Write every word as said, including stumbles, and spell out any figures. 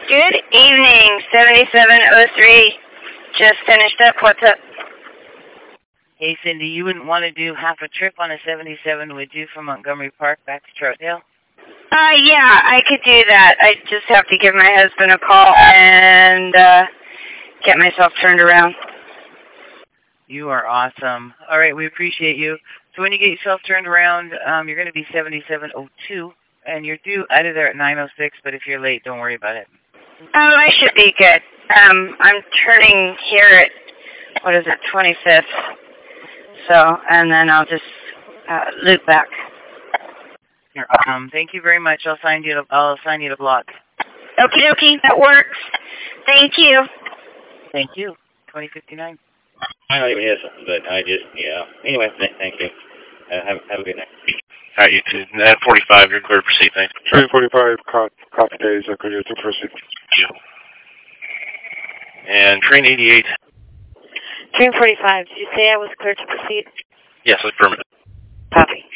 Good evening, seventy-seven oh three. Just finished up. What's up? Hey, Cindy, you wouldn't want to do half a trip on a seventy-seven, would you, from Montgomery Park back to Troutdale? Uh, yeah, I could do that. I just have to give my husband a call and uh, get myself turned around. You are awesome. All right, we appreciate you. So when you get yourself turned around, um, you're going to be seventy-seven oh two, and you're due out of there at nine oh six, but if you're late, don't worry about it. Oh, I should be good. Um, I'm turning here at, what is it, twenty-fifth. So, and then I'll just uh, loop back. You're awesome. Thank you very much. I'll sign you to, I'll assign you to block. Okie dokie, that works. Thank you. Thank you. twenty fifty-nine. I don't even hear something, but I just, yeah. Anyway, th thank you. Uh, have, have a good night. All right, you too. At forty-five, you're clear to proceed, thanks. Train forty-five, copy days, I'm clear to proceed. Thank you. And train eighty-eight. Train forty-five, did you say I was clear to proceed? Yes, affirmative. Copy.